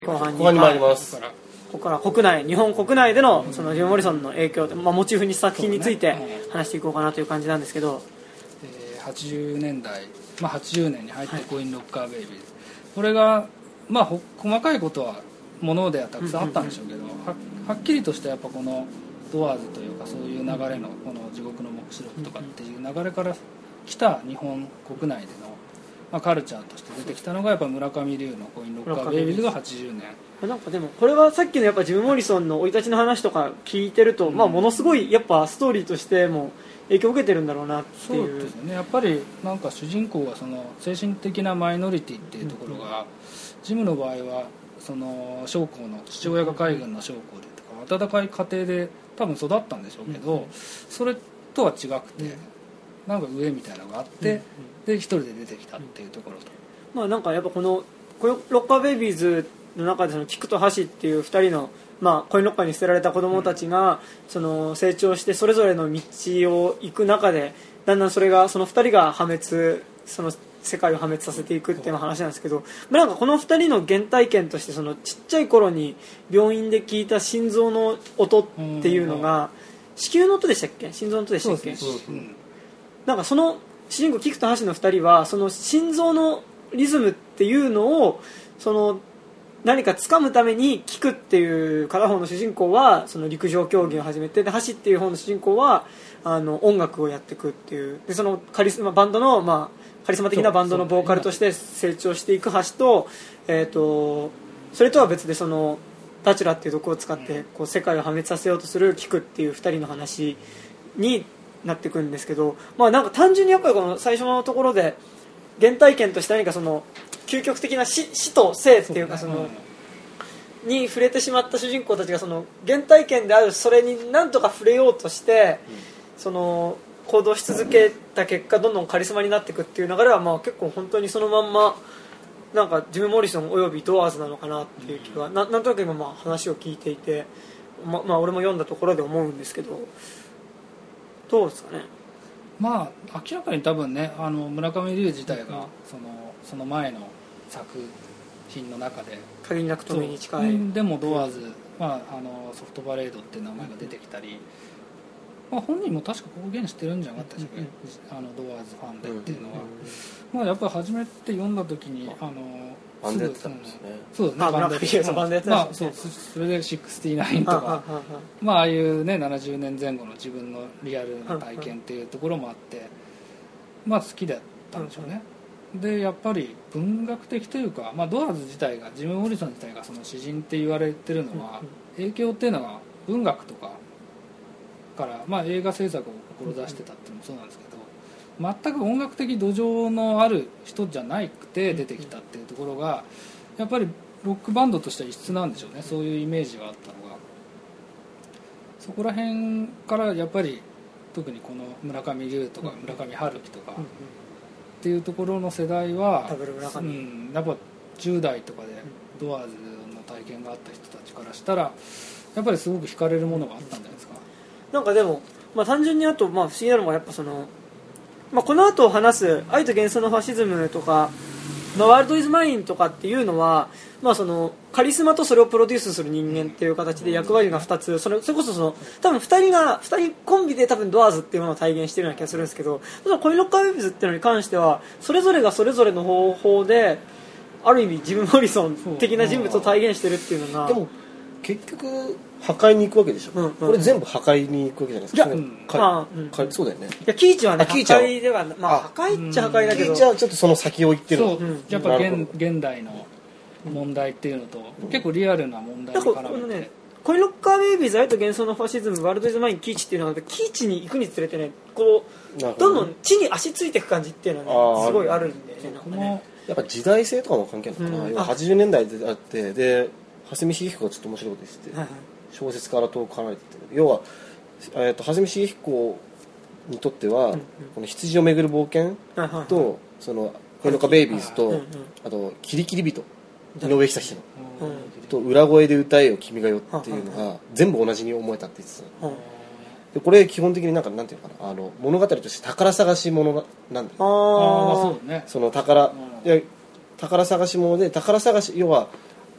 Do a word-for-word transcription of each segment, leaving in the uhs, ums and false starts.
後半に後半に参ります。 ここから国内日本国内でのそのジム・モリソンの影響、まあ、モチーフに作品について話していこうかなという感じなんですけど、 えー、はちじゅうねんだい、まあ、はちじゅうねんに入ってコインロッカーベイビーズ、はい、これが、まあ、ほ細かいことはものではたくさんあったんでしょうけど、うんうんうん、は, はっきりとしたやっぱこのドアーズというかそういう流れのこの地獄の黙示録とかっていう流れから来た日本国内での、まあ、カルチャーとして出てきたのがやっぱ村上龍のコインロッカーベイビーズがはちじゅうねん。 なんかでもこれはさっきのやっぱジム・モリソンの生い立ちの話とか聞いてると、うん、まあものすごいやっぱストーリーとしても影響を受けてるんだろうなっていう。 そうですね。やっぱりなんか主人公がその精神的なマイノリティっていうところが、うん、ジムの場合はその将校の父親が海軍の将校でとか温かい家庭で多分育ったんでしょうけど、うん、それとは違くて、うん、なんか上みたいなのがあって、うん、で一人で出てきたっていうところと、 まあなんかやっぱこのコインロッカーベイビーズの中でそのキクとハシっていうふたりの、まあ、コインロッカーに捨てられた子供たちが、うん、その成長してそれぞれの道を行く中でだんだんそれがそのふたりが破滅その世界を破滅させていくっていう話なんですけど、まあ、なんかこのふたりの原体験としてそのちっちゃい頃に病院で聞いた心臓の音っていうのが、うん、子宮の音でしたっけ心臓の音でしたっけ。そうですね。なんかその主人公キクとハシのふたりはその心臓のリズムっていうのをその何か掴むために聞くっていう片方の主人公はその陸上競技を始めて、でハシっていう方の主人公はあの音楽をやっていくっていう、でそのカリスマバンドの、まあ、カリスマ的なバンドのボーカルとして成長していくハシと、えーとそれとは別でそのタチュラっていう毒を使ってこう世界を破滅させようとするキクっていうふたりの話になっていくんですけど、まあなんか単純にやっぱりこの最初のところで原体験として何かその究極的な 死, 死と生っていうかそのに触れてしまった主人公たちがその原体験であるそれに何とか触れようとしてその行動し続けた結果どんどんカリスマになっていくっていう流れはまあ結構本当にそのまんまなんかジム・モリソンおよびドアーズなのかなっていう気が な, なんとなく今まあ話を聞いていて、ままあ、俺も読んだところで思うんですけどどうですかね。 まあ明らかに多分ねあの村上龍自体がその、その前の作品の中で限りなく透明に近いでもドアーズ、まあ、あのソフトバレードっていう名前が出てきたり、まあ、本人も確か公言してるんじゃなかったでしょうね、うん、あのドアーズファンでっていうのは、うん、まあ、やっぱり初めて読んだ時にあのバンドやってたんですね。 そうですね、 バンドやってた、まあ、そうそれでろくじゅうきゅうとかまあ、ああいうねななじゅうねんぜん後の自分のリアルな体験っていうところもあってまあ好きだったんでしょうね。でやっぱり文学的というか、まあ、ドアーズ自体がジム・モリソン自体がその詩人って言われてるのは影響っていうのは文学とかから、まあ、映画制作を志してたっていうのもそうなんですけど全く音楽的土壌のある人じゃなくて出てきたっていうところがやっぱりロックバンドとしては異質なんでしょうね。そういうイメージがあったのがそこら辺からやっぱり特にこの村上龍とか村上春樹とかっていうところの世代は、うん、やっぱじゅう代とかでドアーズの体験があった人たちからしたらやっぱりすごく惹かれるものがあったんじゃないですか。 なんかでも、まあ、単純にあと、まあ、不思議なのがやっぱその、まあ、この後話す愛と幻想のファシズムとか、まあ、ワールドイズマインとかっていうのは、まあ、そのカリスマとそれをプロデュースする人間っていう形で役割がふたつ、それ、それこそその多分ふたりがふたりコンビで多分ドアーズっていうものを体現しているような気がするんですけど、コインロッカーベイビーズっていうのに関してはそれぞれがそれぞれの方法である意味ジム・モリソン的な人物を体現してるっていうのが、 でも結局破壊に行くわけでしょ、うんうん、これ全部破壊に行くわけじゃないですか。いや、うんまあうん、そうだよね。 いやキーチはね破壊では、まあ、破壊っちゃ破壊だけどキーチはちょっとその先を言ってる。 そう、うん、やっぱ 現, 現代の問題っていうのと、うん、結構リアルな問題に絡めて、ね、 コインロッカーベイビーズ愛と幻想のファシズムワールドイズマインキーチっていうのがキーチに行くにつれてねこうどんどん地に足ついていく感じっていうのは、ね、すごいあるんで、ね、なんかねやっぱ時代性とかも関係あるのかな、うん、はちじゅうねんだいであってで蓮見茂彦がちょっと面白いこと言ってて、はいはい、小説から遠く離れてて要は、えー、と蓮見茂彦にとっては、うんうん、この羊をめぐる冒険と、はいはいはい、そのコインロッカーベイビーズと、はいはい、あとキリキリ人井上久志の、うん、と裏声で歌えよ君がよっていうのが全部同じに思えたって言ってた、うん、でこれ基本的になんかなんていうのかなあの物語として宝探し物なんだよ。 ああそうね。 その宝、うん、いや宝探し物で宝探し要は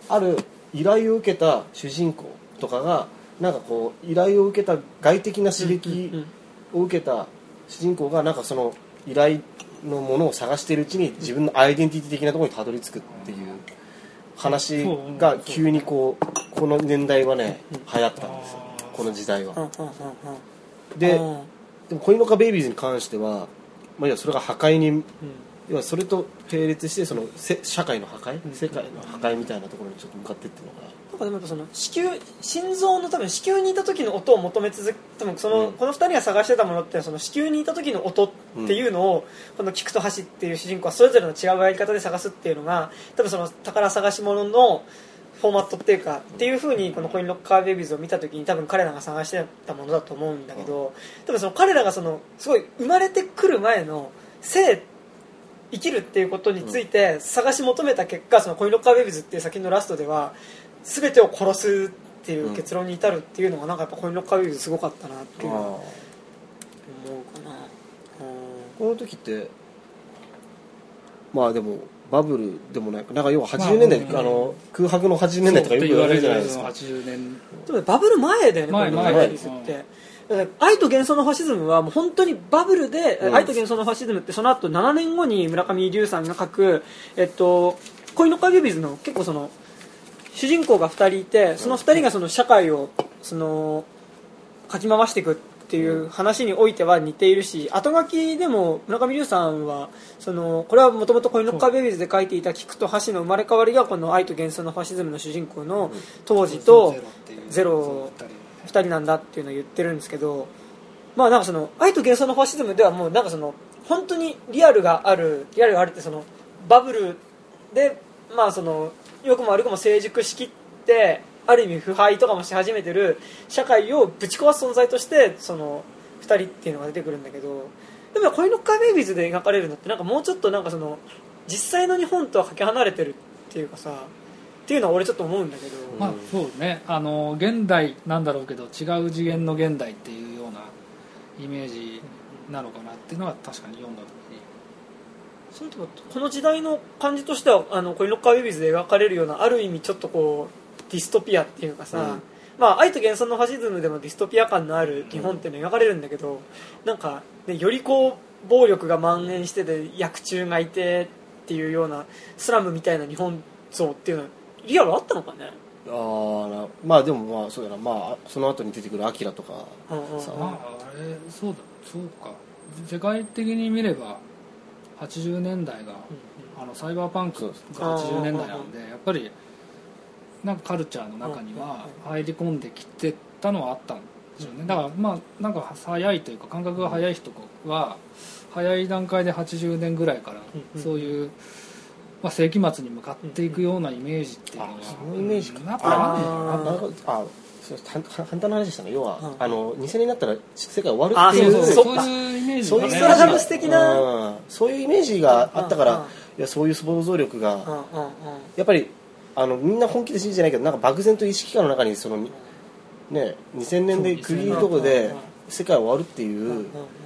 ある依頼を受けた主人公とかがなんかこう依頼を受けた外的な刺激を受けた主人公がなんかその依頼のものを探しているうちに自分のアイデンティティ的なところにたどり着くっていう話が急にこうこの年代はね流行ったんですよ、この時代は。で、でもコインロッカーベイビーズに関しては、まあ、いやそれが破壊に、要はそれと並列してそのせ社会の破壊、世界の破壊みたいなところにちょっと向かっていってるのかな。 なんかでもやっぱその子宮心臓の多分子宮にいた時の音を求め続け、多分その、うん、このふたりが探してたものってその子宮にいた時の音っていうのを、うん、この菊と橋っていう主人公はそれぞれの違うやり方で探すっていうのが多分その宝探し物のフォーマットっていうかっていう風にこのコインロッカーベイビーズを見た時に多分彼らが探してたものだと思うんだけど、多分その彼らがそのすごい生まれてくる前の生生きるっていうことについて探し求めた結果、そのコインロッカーベイビーズっていう作品のラストでは全てを殺すっていう結論に至るっていうのがなんかやっぱコインロッカーベイビーズすごかったなっていうのは思うかな。 この時ってまあでもバブルでもないなんか要ははちじゅうねんだい、まあ、あの空白のはちじゅうねんだいとかよく言われるじゃないですか。 はちじゅうねんでもバブル前だよね、コインロッカーベイビーズって。愛と幻想のファシズムはもう本当にバブルで、うん、愛と幻想のファシズムってその後ななねんごに村上龍さんが書く、えっと、コインロッカーベイビーズの結構その主人公がふたりいて、そのふたりがその社会をそのかき回していくっていう話においては似ているし、後書きでも村上龍さんはそのこれはもともとコインロッカーベイビーズで書いていた菊と橋の生まれ変わりがこの愛と幻想のファシズムの主人公の当時とゼロふたりなんだっていうのを言ってるんですけど、まあなんかその愛と幻想のファシズムではもうなんかその本当にリアルがあるリアルがあるってそのバブルでまあその良くも悪くも成熟しきってある意味腐敗とかもし始めてる社会をぶち壊す存在としてそのふたりっていうのが出てくるんだけど、でもコインロッカーベイビーズで描かれるのってなんかもうちょっとなんかその実際の日本とはかけ離れてるっていうかさっていうのは俺ちょっと思うんだけど、 まあそうね、あの現代なんだろうけど違う次元の現代っていうようなイメージなのかなっていうのは確かに読んだ時に。 それともこの時代の感じとしてはあのコインロッカーベイビーズで描かれるようなある意味ちょっとこうディストピアっていうかさ、うん、まあ愛と幻想のファシズムでもディストピア感のある日本っていうのが描かれるんだけど、なんか、ね、よりこう暴力が蔓延してて薬中がいてっていうようなスラムみたいな日本像っていうのはリアルあったのかね。 あまあでもまあそうだな、まあその後に出てくるアキラとかさ、まああれそうだそうか世界的に見ればはちじゅうねんだいが、うん、あのサイバーパンクがはちじゅうねんだいなんでやっぱりなんかカルチャーの中には入り込んできてたのはあったんですよね。だからまあなんか早いというか感覚が早い人は早い段階ではちじゅうねんぐらいからそういう、まあ、世紀末に向かっていくようなイメージっていうのは、 そういうイメージかなったらあるのかな。 ああ簡単な話でしたね。要は、うん、あのにせんねんになったら世界終わるっていうそういうイメージ、 そういうストラダムス的な、 うん、そういうイメージがあったから、うん、いやそういう想像力が、うん、やっぱりあのみんな本気で信じてないけどなんか漠然と意識感の中にその、ね、にせんねんで区切りのところで世界終わるっていう、うんうんうん、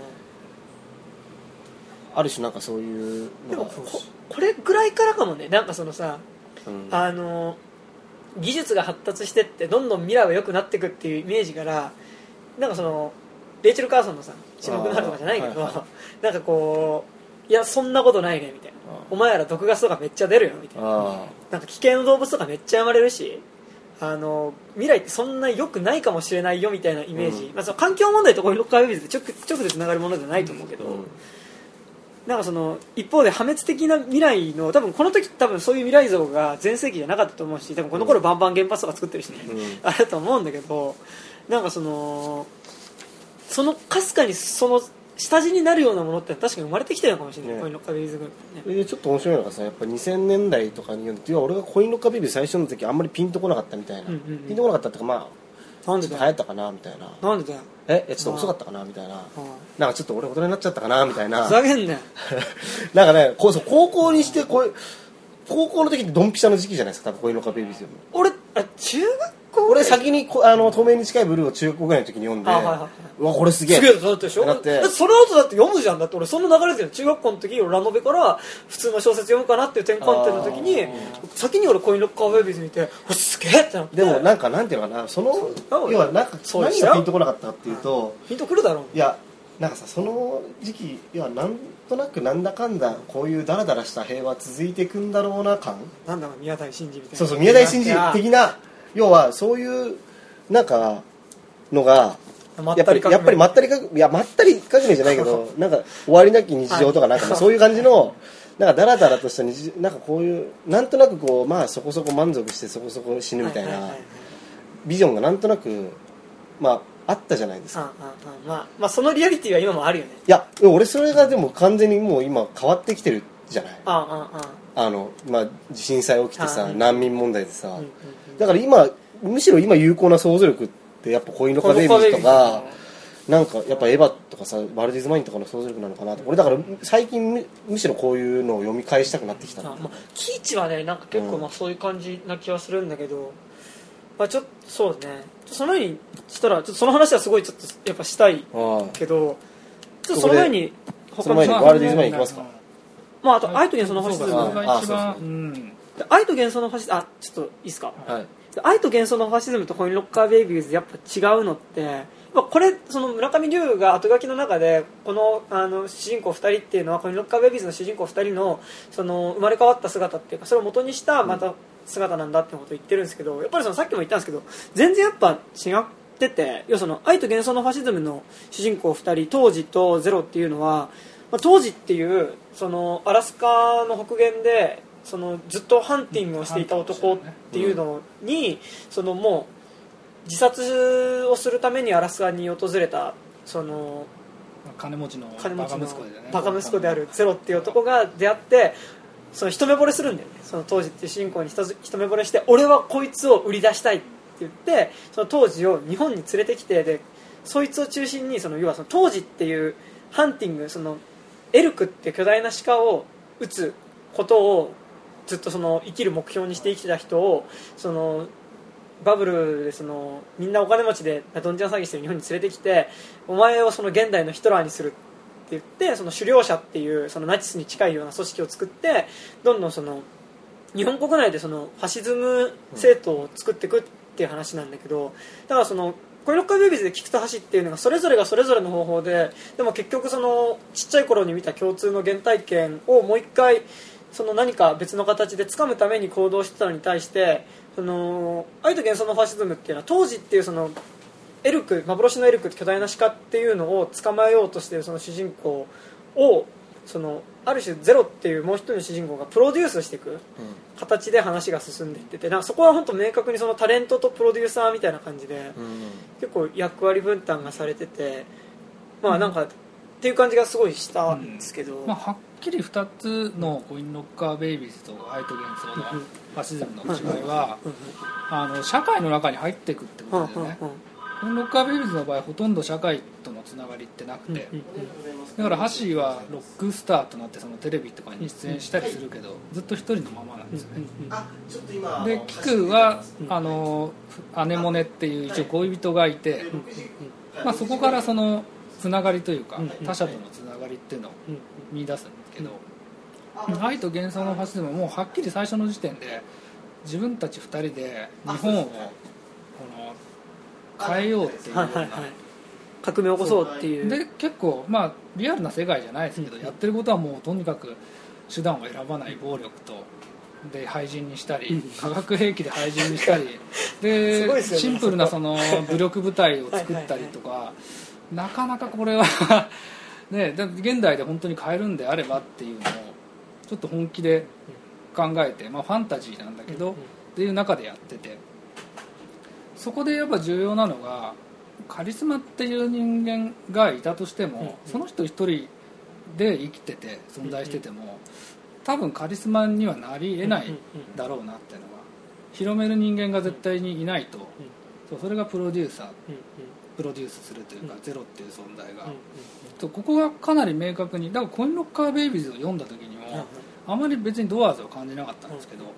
ある種なんかそういうのがでも こ, これぐらいからかもね。なんかそのさ、うん、あの技術が発達してってどんどん未来は良くなっていくっていうイメージからなんかそのレイチェル・カーソンのさ沈黙の春とかじゃないけど、はいはい、なんかこういやそんなことないねみたいな、お前ら毒ガスとかめっちゃ出るよみたいな、なんか危険な動物とかめっちゃ生まれるしあの未来ってそんな良くないかもしれないよみたいなイメージ、うんまあ、その環境問題とこういうロッカーベイビーズって直でつながるものじゃないと思うけど、うんなんかその一方で破滅的な未来の多分この時多分そういう未来像が全盛期じゃなかったと思うし多分この頃バンバン原発とか作ってるしね、うん、あれだと思うんだけどなんかそのそのかすかにその下地になるようなものって確かに生まれてきてるのかもしれない、ね、コインロッカーベイビーズグループね。 ちょっと面白いのがさやっぱにせんねんだいとかに読んで俺がコインロッカーベイビーズ最初の時あんまりピンとこなかったみたいな、うんうんうん、ピンとこなかったっていうかまあなんでだよ流行ったかなみたいななんでだよえちょっと遅かったかなみたいななんかちょっと俺大人になっちゃったかなみたいなふざけんねなんかねこうそう高校にしてこう高校の時ってドンピシャの時期じゃないですか多分コインロッカーベイビーズより俺あ中学俺先にこあの透明に近いブルーを中学校ぐらいの時に読んで、 はいはいはい、 うわこれすげえすげえだってでしょ。 だってだってその後だって読むじゃん。だって俺そんな流れてる中学校の時ラノベから普通の小説読むかなっていう転換点の時に先に俺コインロッカーベイビーズ見てすげえってなって。 でもなんかなんていうのかな、その要はなんか何がピンとこなかったっていうと、 ピンとくるだろう。 いやなんかさ、その時期いやなんとなくなんだかんだこういうダラダラした平和続いていくんだろうな感、 なんだろう宮台真司みたいな。 そうそう宮台真司的な、要はそういうなんかのがやっぱりやっぱりまったりかいやまったり革命じゃないけどなんか終わりなき日常とかなんかそういう感じのなんかダラダラとした日常、なんかこういうなんとなくこうまあそこそこ満足してそこそこ死ぬみたいなビジョンがなんとなくまああったじゃないですか。 あああまあまあそのリアリティは今もあるよね。 いや俺それがでも完全にもう今変わってきてるじゃない。 あああああのまあ震災起きてさ、 ああ難民問題でさ、 うんうんうん、 だから今むしろ今有効な想像力ってやっぱコインロッカーベイビーズとかなんかやっぱエヴァとかさバルディズマインとかの想像力なのかなと。俺だから最近 む, むしろこういうのを読み返したくなってきた。 あ、まあ、キイチはねなんか結構まあそういう感じな気はするんだけど、うん、まあ、ちょっとそうねその前にしたらちょっとその話はすごいちょっとやっぱしたいけど、ちょっとその前にその前にバルディズマイン行きますか。 まああと愛と幻想のファシズム、愛と幻想のファシズム、あちょっといいですか、 はい、 愛と幻想のファシズムとコインロッカーベイビーズやっぱ違うのって、まあ、これその村上龍が後書きの中でこのあの主人公ふたりっていうのはコインロッカーベイビーズの主人公ふたりのその生まれ変わった姿っていうかそれを元にしたまた姿なんだってことを言ってるんですけど、やっぱりそのさっきも言ったんですけど全然やっぱ違ってて、要はその愛と幻想のファシズムの主人公ふたり当時とゼロっていうのは、まあ、当時っていうそのアラスカの北限でそのずっとハンティングをしていた男っていうのにそのもう自殺をするためにアラスカに訪れたその金持ちの金持ちのバカ息子でね、 バカ息子であるゼロっていう男が出会ってその一目惚れするんだよね。その当時っていう主人公に一一目惚れして俺はこいつを売り出したいって言ってその当時を日本に連れてきて、でそいつを中心にその要はその当時っていうハンティングそのエルクって巨大な鹿を撃つことをずっとその生きる目標にして生きてた人をそのバブルでそのみんなお金持ちでどんちゃん詐欺してる日本に連れてきてお前をその現代のヒトラーにするって言ってその狩猟者っていうそのナチスに近いような組織を作ってどんどんその日本国内でそのファシズム政党を作っていくっていう話なんだけど、だからそのコインロッカーベイビーズで聞くと橋っていうのがそれぞれがそれぞれの方法ででも結局そのちっちゃい頃に見た共通の原体験をもう一回その何か別の形で掴むために行動してたのに対してその愛と幻想のファシズムっていうのは当時っていうそのエルク幻のエルク巨大な鹿っていうのを捕まえようとしているその主人公をそのある種ゼロっていうもう一人の主人公がプロデュースしていく形で話が進んでいってて、なんかそこは本当明確にそのタレントとプロデューサーみたいな感じで結構役割分担がされてて、まあなんかっていう感じがすごいしたんですけど、 うんまあ、はっきりふたつのコインロッカーベイビーズと愛と幻想のファシズムの違いはあの社会の中に入っていくってことだよね。コインロッカーベイビーズの場合ほとんど社会とのつながりってなくて、だからハシーはロックスターとなってそのテレビとかに出演したりするけどずっと一人のままなんですよね。でキクはあのアネモネっていう一応恋人がいて、まあ、そこからそのつながりというか他者とのつながりっていうのを見出すんですけど、愛と幻想のファシズムはもうはっきり最初の時点で自分たちふたりで日本をこの変えようっていうような、はいはいはい、 革命を起こそうっていうで結構まあリアルな世界じゃないですけど、うん、やってることはもうとにかく手段を選ばない暴力とで廃人にしたり、うん、化学兵器で廃人にしたりで、ね、シンプルなその武力部隊を作ったりとかはいはい、はい、なかなかこれはね、現代で本当に変えるんであればっていうのをちょっと本気で考えて、まあ、ファンタジーなんだけど、うんうん、っていう中でやってて、そこでやっぱ重要なのがカリスマっていう人間がいたとしても、うんうん、その人一人で生きてて存在してても、うんうん、多分カリスマにはなり得ないだろうなっていうのは広める人間が絶対にいないと、うんうん、そうそれがプロデューサー、うんうん、プロデュースするというか、うん、ゼロっていう存在が、うんうん、とここがかなり明確にだからコインロッカーベイビーズを読んだ時にも、うんうん、あまり別にドアーズを感じなかったんですけど、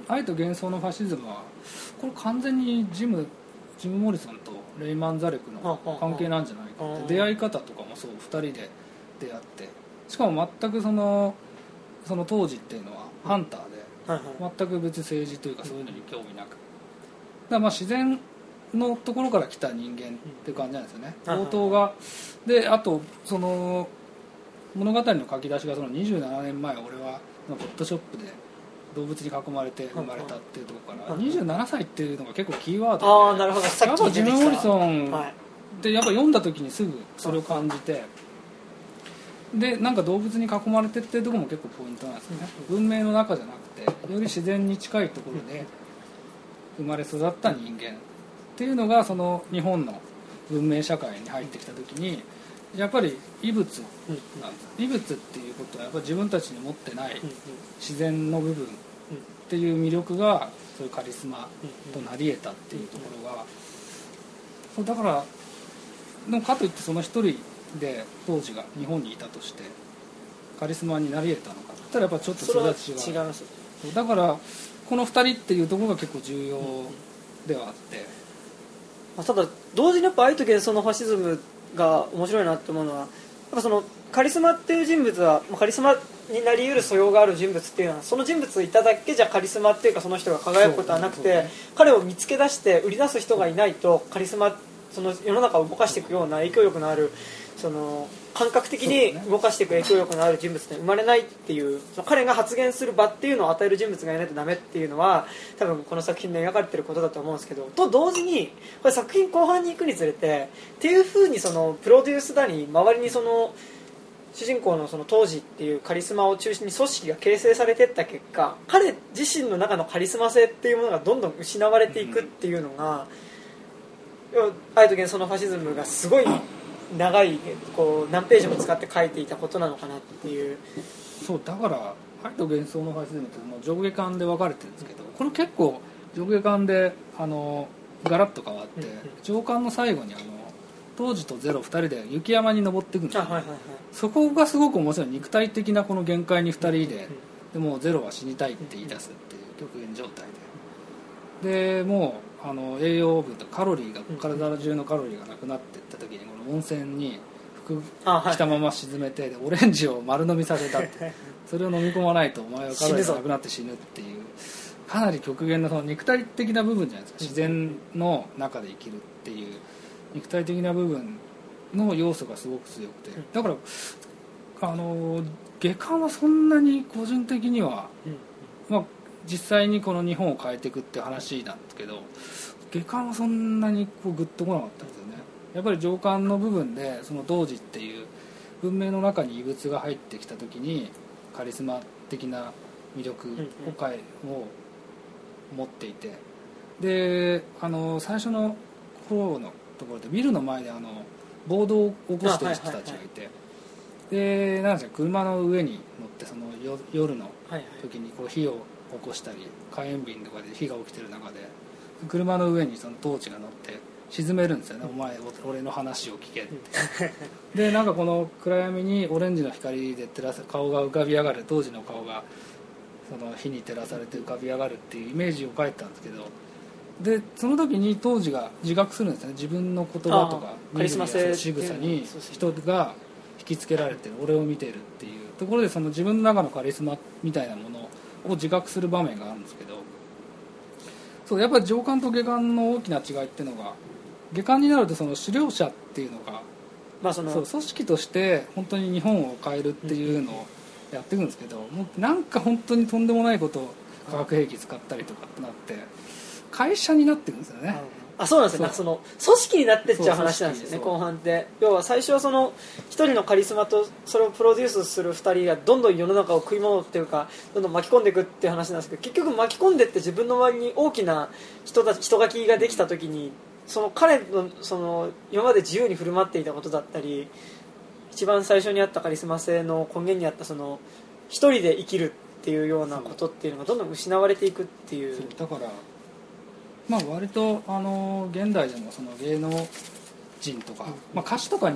愛と幻想のファシズムはこれ完全にジムジム・モリソンとレイマン・ザレクの関係なんじゃないかって、出会い方とかもそうふたりで出会って、しかも全くそのその当時っていうのはハンターで、全く別に政治というかそういうのに興味なく、だからまあ自然のところから来た人間っていう感じなんですよね。冒頭がで、あとその物語の書き出しがそのにじゅうななねんまえ俺はポットショップで動物に囲まれて生まれたっていうところから、にじゅうななさいっていうのが結構キーワードで、 ああなるほど、さっきやっぱジム・モリソンってやっぱ読んだ時にすぐそれを感じて、でなんか動物に囲まれてっていうところも結構ポイントなんですよね。文明の中じゃなくてより自然に近いところで生まれ育った人間っていうのがその日本の文明社会に入ってきた時にやっぱり異物なんです。異物っていうことはやっぱり自分たちに持ってない自然の部分っていう魅力がそういうカリスマとなり得たっていうところが、そうだからでもかといってその一人で当時が日本にいたとしてカリスマになり得たのかって言ったらやっぱちょっとそれは違う。 違います。 だからこの二人っていうところが結構重要ではあって、 うん、ただ同時にやっぱ愛と幻想のファシズムが面白いなって思うのは、やっぱそのカリスマっていう人物はカリスマになり得る素養がある人物っていうのはその人物いただけじゃカリスマっていうかその人が輝くことはなくて、ね、彼を見つけ出して売り出す人がいないとカリスマその世の中を動かしていくような影響力のあるその感覚的に動かしていく影響力のある人物って生まれないっていう、その彼が発言する場っていうのを与える人物がいないとダメっていうのは多分この作品で描かれてることだと思うんですけど、と同時にこれ作品後半に行くにつれてっていう風にそのプロデュースだに周りにその主人公のその当時っていうカリスマを中心に組織が形成されていった結果、彼自身の中のカリスマ性っていうものがどんどん失われていくっていうのが、愛と幻想のファシズムがすごい長いこう何ページも使って書いていたことなのかなっていう。 そうだから愛と幻想のファシズムってもう上下巻で分かれてるんですけど、これ結構上下巻であのガラッと変わって、うんうん、上巻の最後にあの当時とゼロふたりで雪山に登っていくんですよ、ね、はいはいはい、そこがすごく面白い。肉体的なこの限界にふたりで、うんうん、でもうゼロは死にたいって言い出すっていう極限状態で、でもうあの栄養分とカロリーが体中のカロリーがなくなっていった時にこの温泉に服着たまま沈めて、でオレンジを丸飲みさせたってそれを飲み込まないとお前はカロリーがなくなって死ぬっていうかなり極限のその肉体的な部分じゃないですか。自然の中で生きるっていう肉体的な部分の要素がすごく強くて、だからあの下巻はそんなに個人的には、まあ、実際にこの日本を変えていくって話なんですけど、下巻はそんなにこうグッとこなかったんですよね。やっぱり上巻の部分でその童子っていう文明の中に異物が入ってきた時にカリスマ的な魅力を持っていて、であの最初の頃のところでビルの前であの暴動を起こしている人たちがいて、でなんか車の上に乗ってその夜の時にこう火を起こしたり火炎瓶とかで火が起きてる中で車の上にそのトーチが乗って沈めるんですよね。お前俺の話を聞けってでなんかこの暗闇にオレンジの光で照らす顔が浮かび上がる、当時の顔がその火に照らされて浮かび上がるっていうイメージを描いてたんですけど、でその時に当時が自覚するんですね。自分の言葉とかカリスマ性仕草に人が引きつけられてる、俺を見てるっていうところでその自分の中のカリスマみたいなものを自覚する場面があるんですけど、そうやっぱり上巻と下巻の大きな違いっていうのが、下巻になるとその狩猟者っていうのが、まあ、そのそう組織として本当に日本を変えるっていうのをやっていくんですけど、もうなんか本当にとんでもないことを化学兵器使ったりとかってなって会社になっていくんですよね。 あ、そうなんですよ。なんかその組織になってっちゃう話なんですよね、後半って。要は最初はその一人のカリスマとそれをプロデュースする二人がどんどん世の中を食い物っていうかどんどん巻き込んでいくっていう話なんですけど、結局巻き込んでって自分の周りに大きな人たち人書きができた時に、その彼のその今まで自由に振る舞っていたことだったり、一番最初にあったカリスマ性の根源にあったその一人で生きるっていうようなことっていうのがどんどん失われていくっていう。 そうだからまあ割とあの現代でもその芸能人とか、まあ、歌手とかに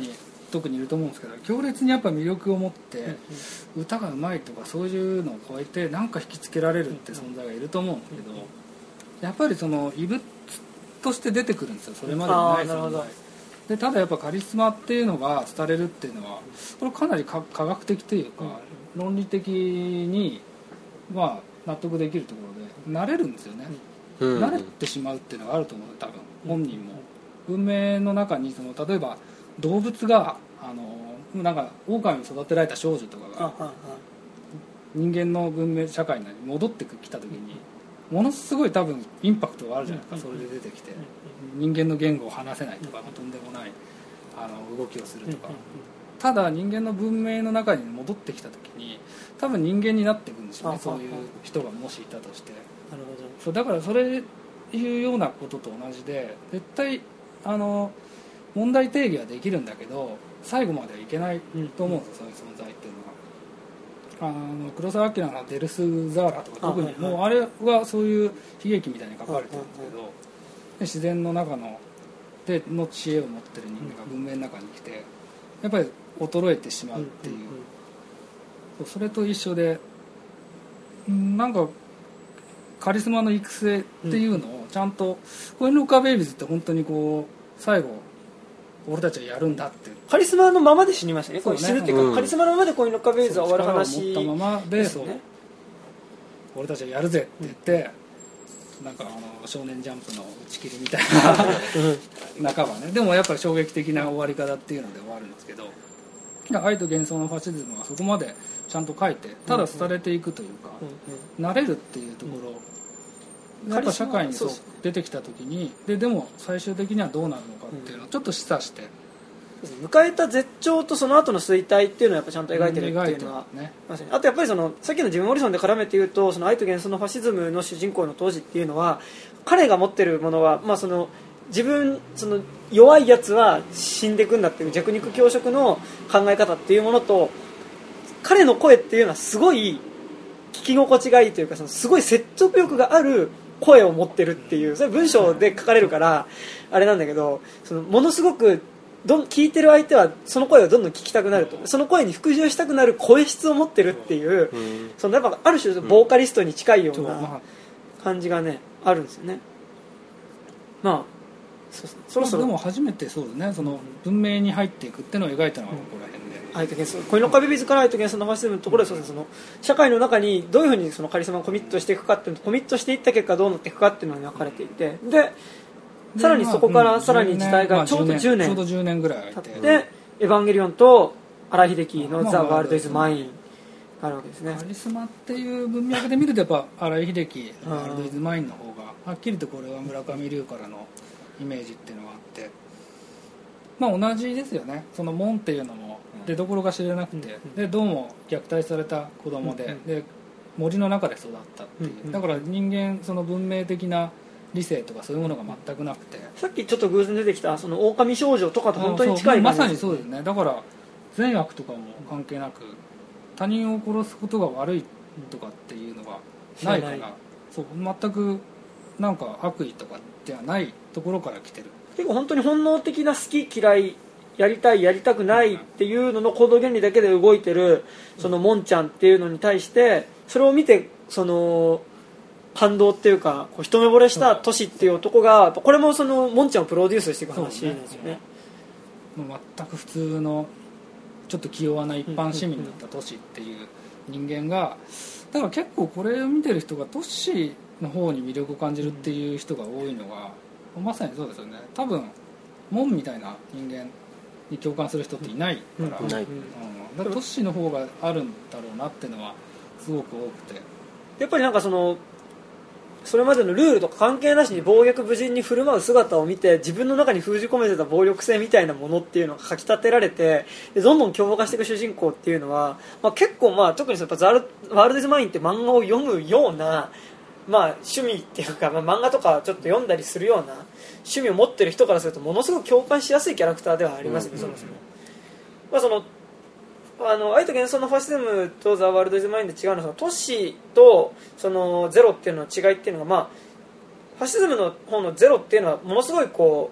特にいると思うんですけど、強烈にやっぱ魅力を持って歌がうまいとかそういうのを超えてなんか引きつけられるって存在がいると思うんですけど、やっぱりその異物として出てくるんですよ、それまでにない存在で。ただやっぱカリスマっていうのが廃れるっていうのはこれかなり科学的というか論理的にまあ納得できるところで慣れるんですよね、うん、慣れてしまうっていうのがあると思う、多分本人も。文明の中にその例えば動物があのなんか狼に育てられた少女とかが人間の文明社会に戻ってきた時にものすごい多分インパクトがあるじゃないですか。それで出てきて人間の言語を話せないとかとんでもないあの動きをするとか、ただ人間の文明の中に戻ってきた時に多分人間になっていくんですよね、そういう人がもしいたとして。なるほど。そうだからそれいうようなことと同じで、絶対あの問題定義はできるんだけど最後まではいけないと思うんですよ、うん、そういう存在っていうのは。あの黒澤明のデルスザーラとか特にもうあれはそういう悲劇みたいに書かれてるんですけど、自然の中のでの知恵を持ってる人間が文明の中に来てやっぱり衰えてしまうっていう、それと一緒でなんかカリスマの育成っていうのをちゃんとコインロッカーベイビーズって本当にこう最後俺たちはやるんだってカリスマのままで死にましたね。 そうね、死ぬっていうか、うん、カリスマのままでコインロッカーベイビーズは終わる話力を持ったままで、そう俺たちはやるぜって言って、うん、なんかあの少年ジャンプの打ち切りみたいな半ばね、でもやっぱり衝撃的な終わり方っていうので終わるんですけど、愛と幻想のファシズムはそこまでちゃんと書いてただ廃れていくというか、うんうん、慣れるっていうところ、うん、やっぱ社会にそう出てきた時にででも最終的にはどうなるのかっていうのをちょっと示唆して、 うん、迎えた絶頂とその後の衰退っていうのをやっぱちゃんと描いてるっていうのは、うんね、あとやっぱりそのさっきのジム・モリソンで絡めて言うと、その愛と幻想のファシズムの主人公の当時っていうのは彼が持ってるものは、まあ、その自分その弱いやつは死んでいくんだっていう弱肉強食の考え方っていうものと、彼の声っていうのはすごい聞き心地がいいというか、そのすごい説得力がある声を持ってるっていう、それ文章で書かれるからあれなんだけど、そのものすごくどん聞いてる相手はその声をどんどん聞きたくなると、その声に服従したくなる声質を持ってるっていう、そのやっぱある種ボーカリストに近いような感じがねあるんですよね。まあそうですね、そろそろでも初めてそうですね、その文明に入っていくっていうのを描いたのはここら辺で、 愛と幻想コインロッカーベイビーズから愛と幻想のファシズムのところで、そうですね、その社会の中にどういうふうにそのカリスマをコミットしていくかっていうのと、コミットしていった結果どうなっていくかっていうのに分かれていて、でさらにそこからさらに時代がちょうどじゅうねん、 ちょうどじゅうねんぐらい経って、エヴァンゲリオンと荒井秀樹のザ・ワールド・イズ・マインがあるわけですね。 カリスマっていう文脈で見るとやっぱ荒井秀樹のワールド・イズ・マインの方がはっきりとこれは村上龍からのイメージっていうのがあって、まあ同じですよね。その門っていうのも出どころが知れなくて、でどうも虐待された子供で、で森の中で育ったっていう、だから人間その文明的な理性とかそういうものが全くなくて、 さっきちょっと偶然出てきたその狼少女とかと本当に近い、 まさにそうですね。だから善悪とかも関係なく他人を殺すことが悪いとかっていうのがないから、そう全くなんか悪意とかではないところから来てる。 結構本当に本能的な好き嫌い、やりたいやりたくないっていうのの行動原理だけで動いてるそのモンちゃんっていうのに対して、それを見てその感動っていうかこう一目惚れしたトシっていう男が、これもそのモンちゃんをプロデュースしていく話なんですよね。 もう全く普通のちょっと気弱な一般市民だったトシっていう人間が、だから結構これを見てる人がトシの方に魅力を感じるっていう人が多いのが、まさにそうですよね。多分モンみたいな人間に共感する人っていないから、うん、だからトシの方があるんだろうなっていうのはすごく多くて、 やっぱりなんかそのそれまでのルールとか関係なしに暴虐無人に振る舞う姿を見て、自分の中に封じ込めてた暴力性みたいなものっていうのがかきたてられて、でどんどん凶暴化していく主人公っていうのは、まあ、結構まあ特にそのザルワールド・イズ・マインって漫画を読むような、まあ、趣味っていうか、まあ、漫画とかちょっと読んだりするような趣味を持ってる人からするとものすごく共感しやすいキャラクターではありますね、うん、そもそも。まあそのあの愛と幻想のファシズムとザ・ワールド・イズ・マインで違うのは、トシとそのゼロっていうのの違いっていうのが、まあ、ファシズムの方のゼロっていうのはものすごいこ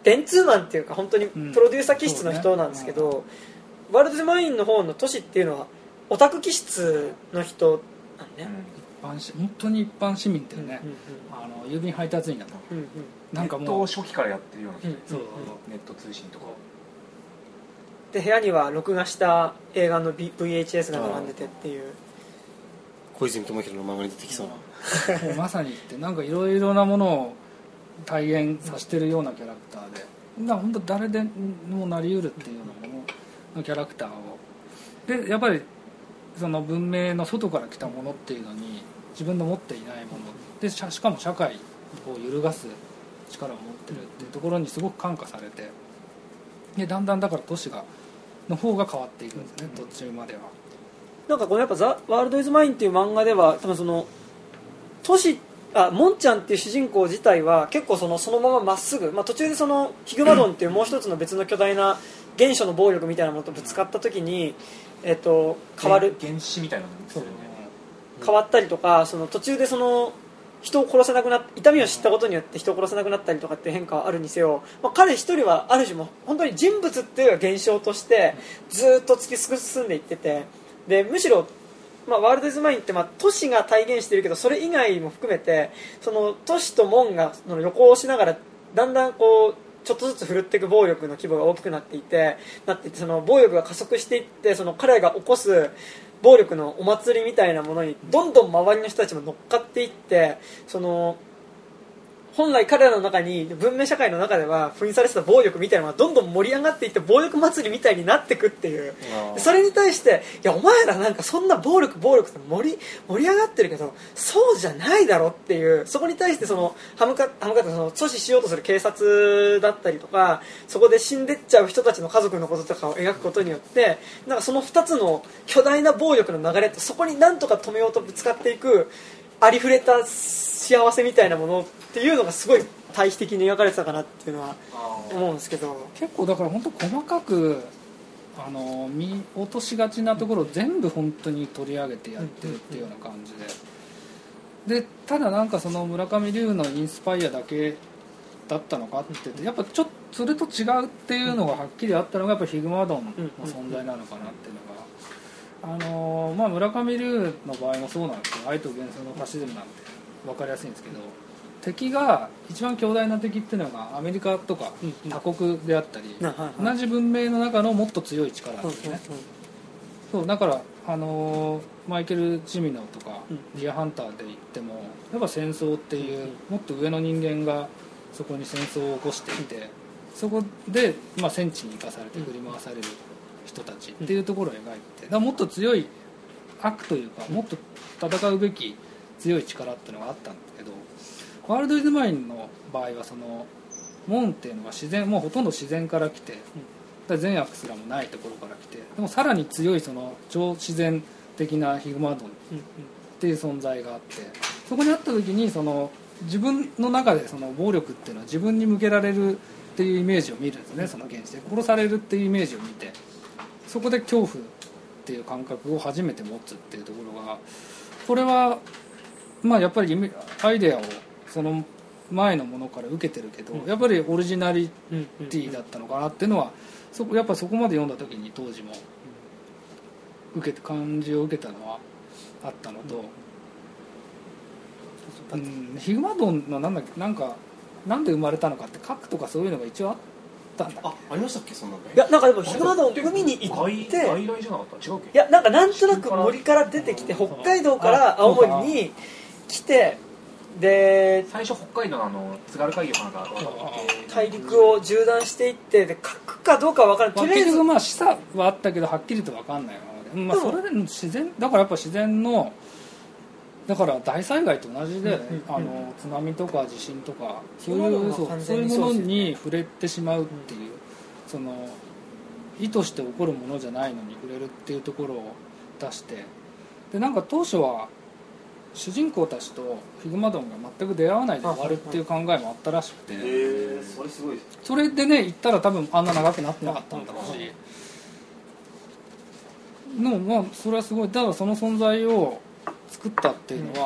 電通マンっていうか本当にプロデューサー気質の人なんですけど、うんねうん、ワールド・ズ・マインの方の都市っていうのはオタク気質の人なんね、 うん、一般本当に一般市民だよね、うんうんうん、あの郵便配達員だと、うんうん、なんかもうネット初期からやってるような人、うんうん、そうネット通信とかで部屋には録画した映画の ブイエイチエス が並んでてっていう小泉智弘の漫画に出てきそうなまさにってなんかいろいろなものを体現させてるようなキャラクターでだ本当誰でもなりうるっていうようなもののキャラクターをでやっぱりその文明の外から来たものっていうのに自分の持っていないもので し, しかも社会を揺るがす力を持ってるっていうところにすごく感化されてでだんだんだから都市がの方が変わっていくんですね、途中までは。 なんかこのやっぱザ・ワールド・イズ・マインっていう漫画では多分その都市あモンちゃんっていう主人公自体は結構そのそのまままっすぐ、まあ、途中でそのヒグマドンっていうもう一つの別の巨大な原初の暴力みたいなものとぶつかった時に、えー、と変わる原始みたいなのですよね、 変わったりとかその途中でその人を殺せなくなっ痛みを知ったことによって人を殺せなくなったりとかっていう変化はあるにせよ、まあ、彼一人はある種も本当に人物っていう現象としてずっと突き進んでいっててでむしろまあ、ワールド・イズ・マインって、まあ、都市が体現しているけどそれ以外も含めてその都市と門がその旅行をしながらだんだんこうちょっとずつ振るっていく暴力の規模が大きくなっていてなっていてその暴力が加速していってその彼が起こす暴力のお祭りみたいなものにどんどん周りの人たちも乗っかっていってその本来彼らの中に文明社会の中では封印されてた暴力みたいなのがどんどん盛り上がっていって暴力祭りみたいになっていくっていうそれに対していやお前らなんかそんな暴力暴力って盛り盛り上がってるけどそうじゃないだろっていうそこに対してその歯向か歯向かってその阻止しようとする警察だったりとかそこで死んでっちゃう人たちの家族のこととかを描くことによってなんかそのふたつの巨大な暴力の流れってそこになんとか止めようとぶつかっていくありふれた幸せみたいなものっていうのがすごい対比的に描かれてたかなっていうのは思うんですけど結構だから本当細かくあの見落としがちなところを全部本当に取り上げてやってるっていうような感じででただなんかその村上龍のインスパイアだけだったのかって言ってやっぱちょっとそれと違うっていうのがはっきりあったのがやっぱヒグマドンの存在なのかなっていうのがあのまあ、村上龍の場合もそうなんですけど愛と幻想のファシズムなんて分かりやすいんですけど敵が一番強大な敵っていうのがアメリカとか他国であったり、うんうん、同じ文明の中のもっと強い力なんですね、うんうんうん、そうだからあのマイケル・ジミノとかディアハンターで言ってもやっぱ戦争っていうもっと上の人間がそこに戦争を起こしていてそこで、まあ、戦地に生かされて振り回される人たちっていうところを描いてだからもっと強い悪というかもっと戦うべき強い力っていうのがあったんだけどワールド・イズ・マインの場合はその門っていうのは自然もうほとんど自然から来て善悪すらもないところから来てでもさらに強いその超自然的なヒグマドンっていう存在があってそこにあった時にその自分の中でその暴力っていうのは自分に向けられるっていうイメージを見るんですねその現実で殺されるっていうイメージを見てそこで恐怖っていう感覚を初めて持つっていうところがこれはまあやっぱりアイデアをその前のものから受けてるけど、うん、やっぱりオリジナリティだったのかなっていうのはそこやっぱそこまで読んだ時に当時も受けて感じを受けたのはあったのと、うん、ヒグマドンのなんだっけなんかなんで生まれたのかって核とかそういうのが一応あったんだっけあありましたっけそんなのいやなんかでもヒグマドン海に行って外来じゃなかった違うっけいやなんかなんとなく森から出てきて北海道から青森に来てで最初北海道のあの津軽海峡かなんか大陸を縦断していってで核かどうかは分からないとりあえずまあ示唆はあったけどはっきりと分かんないまま、まあ、それで自然だからやっぱ自然のだから大災害と同じで、うんうん、あの津波とか地震とかそういうそうそういうものに触れてしまうっていう、うん、その意図して起こるものじゃないのに触れるっていうところを出してでなんか当初は主人公たちとヒグマドンが全く出会わないで終わるっていう考えもあったらしくて、 それすごいそれでね行ったら多分あんな長くなってなかったんだろうしでもまあそれはすごいだからその存在を作ったっていうのは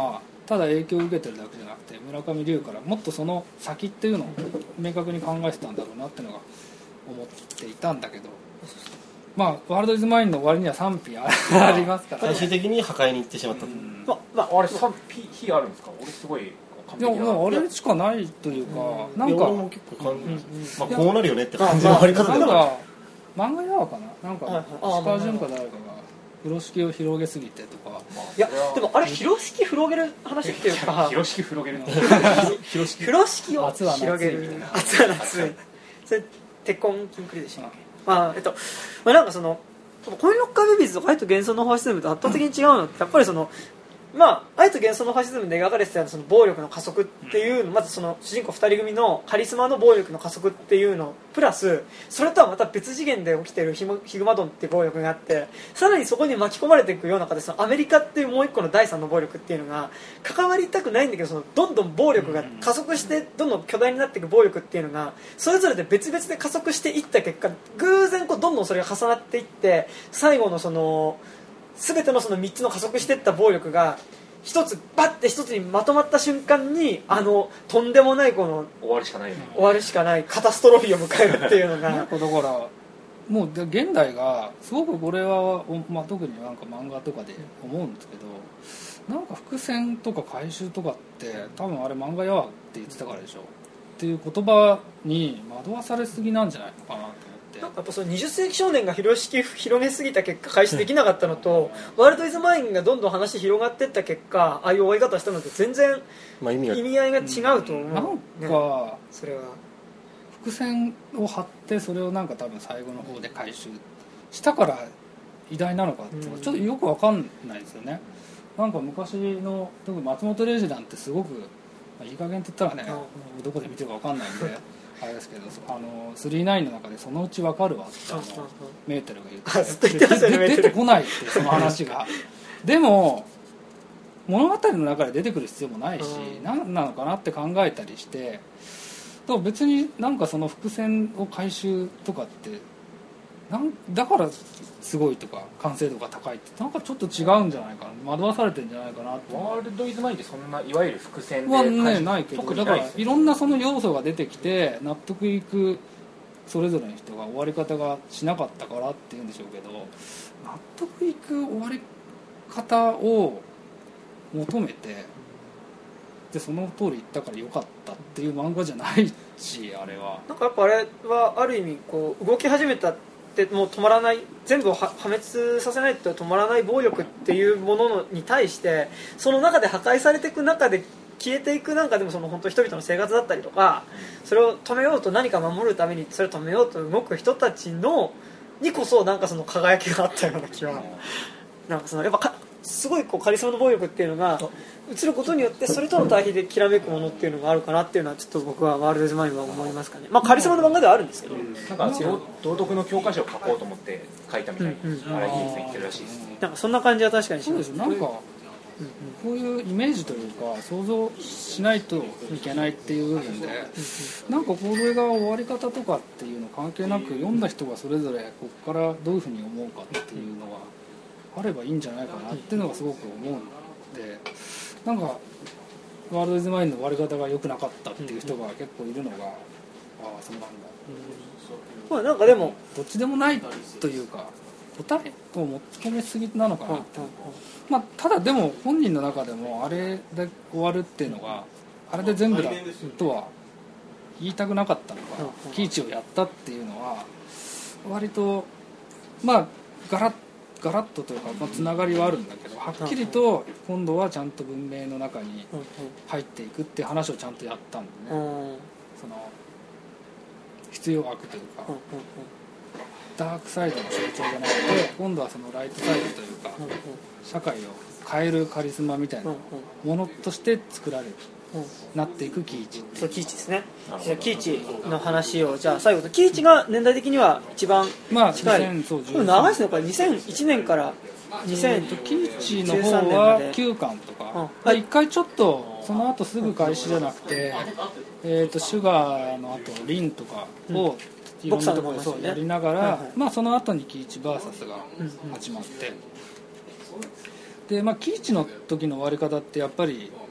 ただ影響を受けてるだけじゃなくて村上龍からもっとその先っていうのを明確に考えてたんだろうなっていうのが思っていたんだけど、まあワールドイズマインの終わりには賛否ありますから、 最終的に破壊に行ってしまった、うん、 ままあれ賛否あるんですか？俺すごいいやもうあれしかないというか、うん、なんかも結構感じ、うんうんまあ、こうなるよねって感じの終わり方だから漫画やわかななんか石川純か誰かが風呂敷を広げすぎてとか、 いやでもあれ風呂敷広げる話っていうか風呂敷広げる風呂敷を広げる熱は夏いそれ鉄痕キンクリでしたっけ、まあえっとまあ、なんかそのコインロッカーベイビーズとか愛と幻想のファシズムと圧倒的に違うのってやっぱりそのまあ、愛と幻想のファシズムで描かれてたその暴力の加速っていうのまずその主人公ふたり組のカリスマの暴力の加速っていうのプラスそれとはまた別次元で起きているヒグマドンっていう暴力があってさらにそこに巻き込まれていくような中でそのアメリカっていうもう一個の第三の暴力っていうのが関わりたくないんだけどそのどんどん暴力が加速してどんどん巨大になっていく暴力っていうのがそれぞれで別々で加速していった結果偶然こうどんどんそれが重なっていって最後のその全てのそのみっつの加速していった暴力が一つバッて一つにまとまった瞬間にあのとんでもないこの終わるしかないよね終わるしかないカタストロフィーを迎えるっていうのがなんかだからもう現代がすごくこれは、まあ、特になんか漫画とかで思うんですけどなんか伏線とか回収とかって多分あれ漫画やわって言ってたからでしょっていう言葉に惑わされすぎなんじゃないのかなってなんかやっぱそのはたち世紀少年が風呂敷広げすぎた結果開始できなかったのと、うん、ワールドイズマインがどんどん話広がっていった結果ああいう終わり方したのと全然意味合いが違うと思う、うん、 なんか、 ね、それは伏線を張ってそれをなんか多分最後の方で回収したから偉大なのかっていうのはちょっとよく分かんないですよね、うん、なんか昔の特に松本零士なんてすごく、まあ、いい加減って言ったらね、うん、どこで見てるか分かんないんであれですけどあのスリーナインの中でそのうち分かるわってあのメーテルが言っててで出てこないってその話がでも物語の中で出てくる必要もないし何なのかなって考えたりしてだから別になんかその伏線を回収とかってなんだからすごいとか完成度が高いってなんかちょっと違うんじゃないかな惑わされてるんじゃないかなってワールドイズマインでそんないわゆる伏線ではねないけどだからいろんなその要素が出てきて納得いくそれぞれの人が終わり方がしなかったからっていうんでしょうけど納得いく終わり方を求めてでその通り言ったからよかったっていう漫画じゃないしあれはなんかやっぱあれはある意味こう動き始めたもう止まらない全部を破滅させないと止まらない暴力っていうものに対してその中で破壊されていく中で消えていく中でもその本当人々の生活だったりとかそれを止めようと何か守るためにそれを止めようと動く人たちのにこそなんかその輝きがあったような気はなんかそのやっぱかすごいこうカリスマの暴力っていうのが映ることによってそれとの対比できらめくものっていうのがあるかなっていうのはちょっと僕はワールドイズマインは思いますかね。まあカリスマの漫画ではあるんですけど、 なんか道徳の教科書を書こうと思って書いたみたいに荒井秀樹さん言ってるらしいですね。 なんかそんな感じは確かにします。 そうですなんかこういうイメージというか想像しないといけないっていう部分でなんかこれが終わり方とかっていうの関係なく読んだ人がそれぞれここからどういうふうに思うかっていうのはあればいいんじゃないかなっていうのがすごく思うんでなんかワールドイズマインの終わり方が良くなかったっていう人が結構いるのがああそうなんだ、 うん、まあなんかでもどっちでもないというか答えを求めすぎなのかなって、まあ、ただでも本人の中でもあれで終わるっていうのがあれで全部だとは言いたくなかったのか喜一をやったっていうのは割とまあガラッガラッとというか、まあ、つながりはあるんだけどはっきりと今度はちゃんと文明の中に入っていくっていう話をちゃんとやったんでねその必要悪というかダークサイドの象徴じゃなくて今度はそのライトサイドというか社会を変えるカリスマみたいなものとして作られるなっていく喜一そう喜一ですね。じゃあ喜一の話をじゃあ最後と喜一が年代的には一番近い、まあ、長いですねこれにせんいちねんからにせんじゅうさんねんまで喜一の方はきゅうかんとか、うん、いっかいちょっとその後すぐ開始じゃなくて、えー、とシュガーの後リンとかをいろんなところでやりながら、はいはい、まあ、その後に喜一 ブイエス が始まって、で、まあ、喜一の時の終わり方ってやっぱり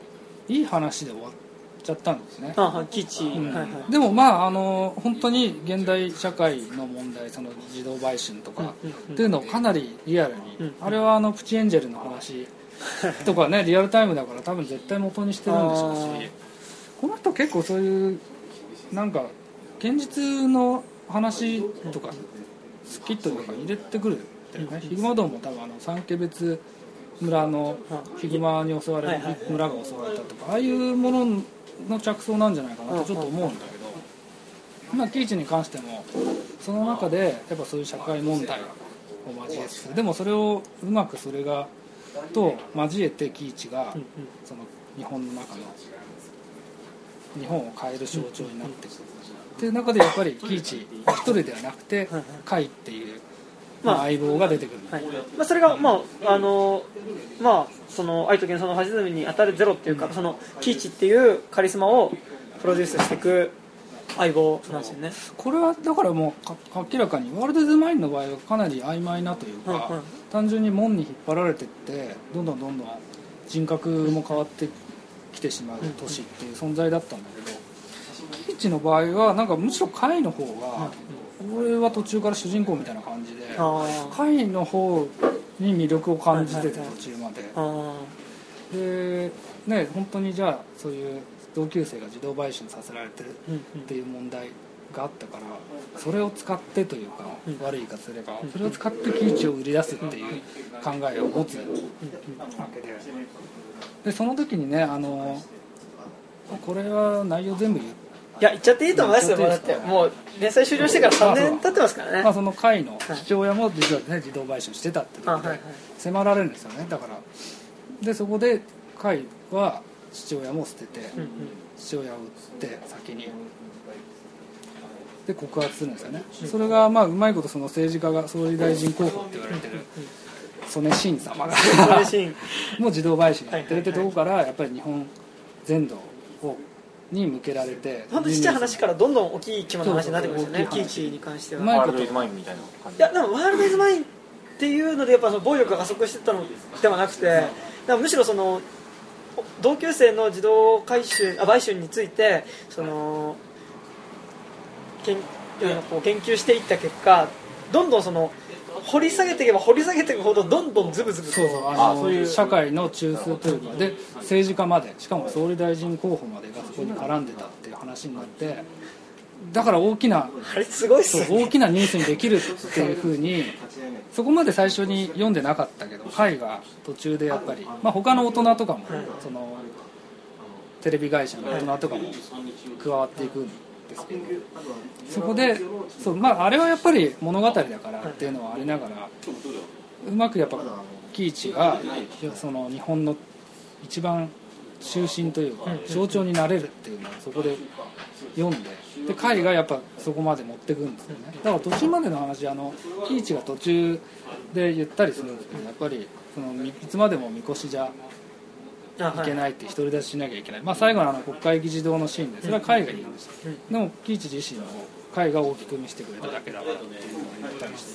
いい話で終わっちゃったんですね。 ああ基地、 うんはいはい、 でもまああの本当に現代社会の問題、その自動売春とかっていうのをかなりリアルに、うんうん、あれはあのプチエンジェルの話とかねリアルタイムだから多分絶対元にしてるんでしょうし、この人結構そういうなんか現実の話とかスキットとか入れてくるっていうね、ヒグマドンも多分あの三毛別村のヒグマに襲われる、村が襲われたとかああいうものの着想なんじゃないかなとちょっと思うんだけど、まあ、キイチに関してもその中でやっぱそういう社会問題を交えつつ、でもそれをうまくそれがと交えてキイチがその日本の中の日本を変える象徴になってくるっていう中でやっぱりキイチ一人ではなくてカイっていうまあ相棒が出てくる、 はい、まあ、それがまああのまあその愛と幻想のファシズムに当たるゼロっていうか、そのキイチっていうカリスマをプロデュースしていく相棒なんですよね。 これはだからもう明らかにワールド・イズ・マインの場合はかなり曖昧なというか、うんうん、単純に門に引っ張られていってどんどんどんどん人格も変わってきてしまう都市っていう存在だったんだけど、キイチの場合はなんかむしろカイの方が、俺は途中から主人公みたいな感じでカイの方に魅力を感じてて途中まででね、本当にじゃあそういう同級生が自動売春させられてるっていう問題があったから、それを使ってというか悪い言い方すればそれを使ってキイチを売り出すっていう考えを持つわけで、でその時にねあのこれは内容全部言っていや言っちゃっていいと思いますよ。だってもう連載終了してからさんねん経ってますからね。 まあ、その会の父親も実はね自動売春してたってことで迫られるんですよね。だからでそこで会は父親も捨てて父親を撃って先にで告発するんですよね。それがまあうまいことその政治家が総理大臣候補って言われてる曽根真様がもう自動売春やってるってとこからやっぱり日本全土をに向けられて、 本当にちっちゃい話からどんどん大きい規模の話になってくるんですよね。キイチに関してはワールドイズマインみたいな感じ。 いやでもワールドイズマインっていうのでやっぱその暴力が加速してったのではなくて、だからむしろその同級生の児童回収あ売春についてその研こう研究していった結果、どんどんその掘り下げていけば掘り下げていくほどどんどんズブズブそうそうあのそういう社会の中枢というかで政治家までしかも総理大臣候補までがそこに絡んでたっていう話になって、だから大きなあれすごいっすね、 大きなニュースにできるっていう風にそこまで最初に読んでなかったけど会が途中でやっぱり、まあ、他の大人とかもそのテレビ会社の大人とかも加わっていくんですけど、そこでそう、まあ、あれはやっぱり物語だからっていうのはありながらうまくやっぱキイチがその日本の一番中心というか象徴になれるっていうのをそこで読んで、で会がやっぱそこまで持ってくんですよね。だから途中までの話あのキイチが途中で言ったりするんですけど、やっぱりそのいつまでもみこしじゃいけないって独り立ちしなきゃいけない、まあ、最後のあの国会議事堂のシーンでそれは会が言うんですよ。でもキイチ自身も会が大きく見せてくれただけだっていうのを言ったりして、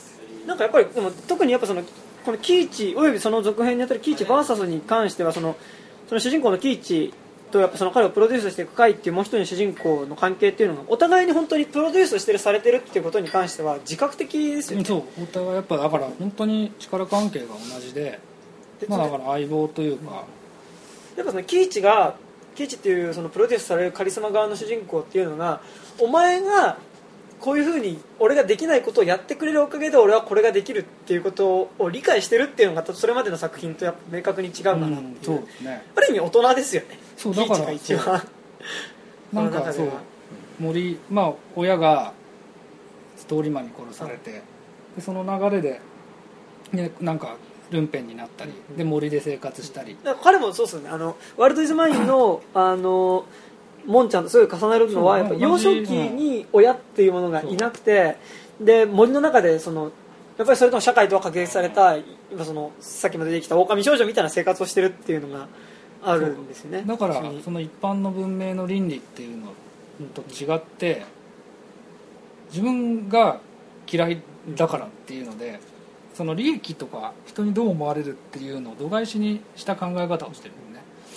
なんかやっぱりでも特にやっぱそのこのキイチおよびその続編にあたるキイチ ブイエス に関してはそのその主人公のキイチとやっぱその彼をプロデュースしていく会っていうもう一人の主人公の関係っていうのがお互いに本当にプロデュースしてるされてるっていうことに関しては自覚的ですよね。 そうお互いやっぱだから本当に力関係が同じで、まあ、だから相棒というか、 やっぱそのキイチがキイチっていうそのプロデュースされるカリスマ側の主人公っていうのがお前がこういう風に俺ができないことをやってくれるおかげで俺はこれができるっていうことを理解してるっていうのがそれまでの作品とやっぱ明確に違うかなっていう、うん、 そうですね、 ある意味大人ですよね。 そうだからキイチが一番なんかそう森、まあ、親が通り魔に殺されてでその流れで、ね、なんかルンペンになったりで森で生活したり、 だから彼もそうですよね。あのワールドイズマインのあのモンちゃんとすごい重なるのはやっぱ幼少期に親っていうものがいなくて、で森の中でそのやっぱりそれとも社会とは隔絶された今そのさっきも出てきた狼少女みたいな生活をしてるっていうのがあるんですよね。 だからその一般の文明の倫理っていうのと違って自分が嫌いだからっていうのでその利益とか人にどう思われるっていうのを度外視にした考え方をしてるんでね。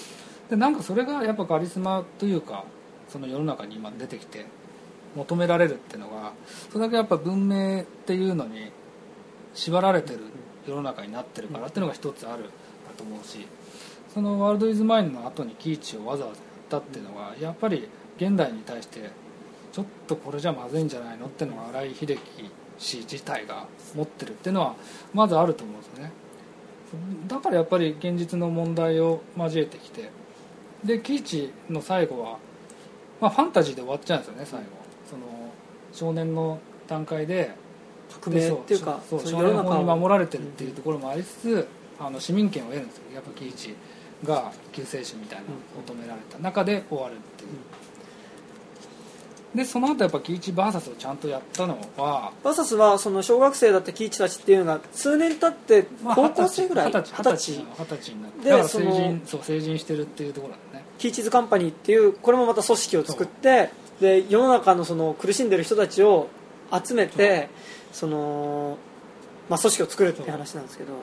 でなんかそれがやっぱカリスマというかその世の中に今出てきて求められるっていうのがそれだけやっぱ文明っていうのに縛られてる世の中になってるからっていうのが一つあるだと思うし、そのワールドイズマインの後に喜一をわざわざやったっていうのはやっぱり現代に対してちょっとこれじゃまずいんじゃないのっていうのが新井秀樹氏自体が持ってるっていうのはまずあると思うんですよね。だからやっぱり現実の問題を交えてきて、で喜一の最後は、まあ、ファンタジーで終わっちゃうんですよね。最後その少年の段階で革命っていうかそうそう少年法に守られてるっていうところもありつつ、あの市民権を得るんですよ。やっぱ喜一が救世主みたいなのを求められた中で終わるっていう、でその後やっぱ喜一 ブイエス をちゃんとやったのはブイエス はその小学生だった喜一たちっていうのが数年経って高校生ぐらい、 まあ、二十歳二十歳になってだから成人そう成人してるっていうところなんだね。 喜一ズカンパニーっていうこれもまた組織を作ってで世の中のその苦しんでる人たちを集めてその、まあ、組織を作るっていう話なんですけど、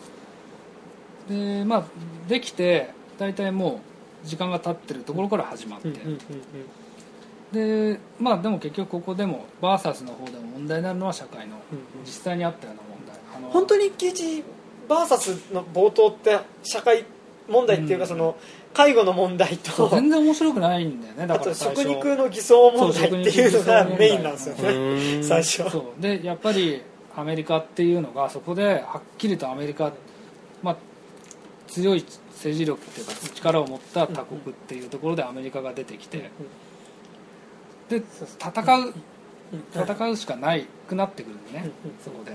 でまあできて大体もう時間が経ってるところから始まって、うんうんうんうんでまあでも結局ここでも ブイエス の方でも問題になるのは社会の実際にあったような問題、あの本当に喜一 ブイエス の冒頭って社会問題っていうか、その介護の問題と全然面白くないんだよね。だからあと食肉の偽装問題っていうのがメインなんですよね最初。 そうでやっぱりアメリカっていうのがそこではっきりとアメリカ、まあ、強い政治力っていうか力を持った他国っていうところでアメリカが出てきて、で戦う戦うしかないくなってくるんでね、そこで。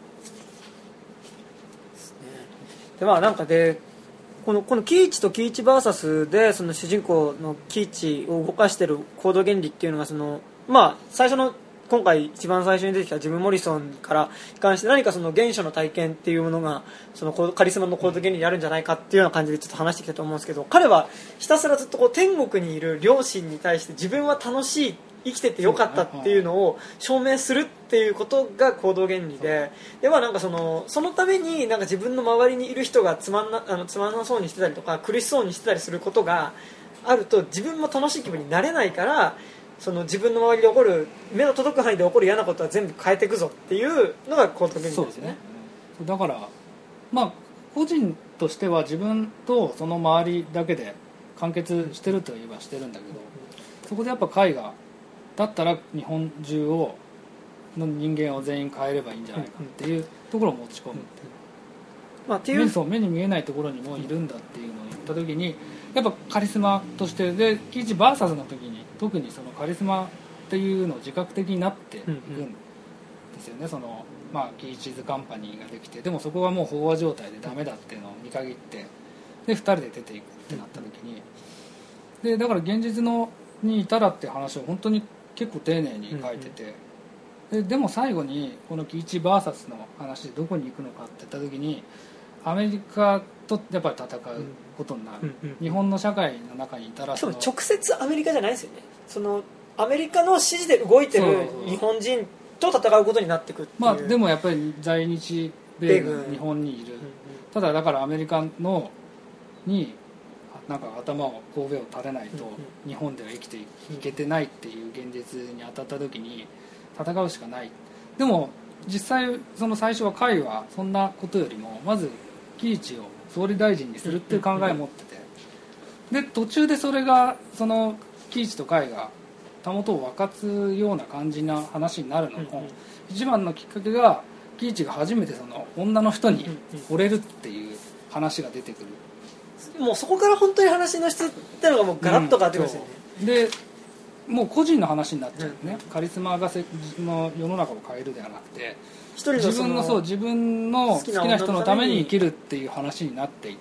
でまあなんかでこのこの喜一と喜一 ブイエス でその主人公の喜一を動かしている行動原理っていうのがそのまあ最初の今回一番最初に出てきたジム・モリソンから関して何かその原初の体験っていうものがそのカリスマの行動原理にあるんじゃないかっていうような感じでちょっと話してきたと思うんですけど、彼はひたすらずっとこう天国にいる両親に対して自分は楽しい生きててよかったっていうのを証明するっていうことが行動原理で、ではなんかそのそのためになんか自分の周りにいる人がつまんなあのつまんなそうにしてたりとか苦しそうにしてたりすることがあると自分も楽しい気分になれないから、その自分の周りで起こる目の届く範囲で起こる嫌なことは全部変えていくぞっていうのが行動原理ですね。そうですね。 だからまあ個人としては自分とその周りだけで完結してるといえばしてるんだけど、そこでやっぱ絵画だったら日本中をの人間を全員変えればいいんじゃないかっていうところを持ち込むっていう、まあ、っていうそう目に見えないところにもいるんだっていうのを言った時にやっぱカリスマとしてで喜一 ブイエス の時に特にそのカリスマっていうのを自覚的になっていくんですよね。そのまあ喜一ズカンパニーができて、でもそこがもう飽和状態でダメだっていうのを見限ってでふたりで出ていくってなった時にでだから現実のにいたらっていう話を本当に結構丁寧に書いてて、で, でも最後にこの喜一 ブイエス の話でどこに行くのかって言った時にアメリカとやっぱり戦うことになる、うんうんうん、日本の社会の中にいたらしかも直接アメリカじゃないですよね。そのアメリカの指示で動いてる日本人と戦うことになってくっていう、 まあ、でもやっぱり在日米軍日本にいる、うんうん、ただだからアメリカのになんか頭を神戸を垂れないと日本では生きていけてないっていう現実に当たった時に戦うしかない。でも実際その最初は会はそんなことよりもまず喜一を総理大臣にするっていう考えを持ってて、で途中でそれがその喜一と会がたもとを分かつような感じな話になるのも一番のきっかけが喜一が初めてその女の人に惚れるっていう話が出てくる。 もうそこから本当に話の質ってのがもうガラッと変わってきますよね、 うん、でもう個人の話になっちゃうね、うん、カリスマがせの世の中を変えるではなくて一人の自分のそう自分の好きな人のために生きるっていう話になっていって、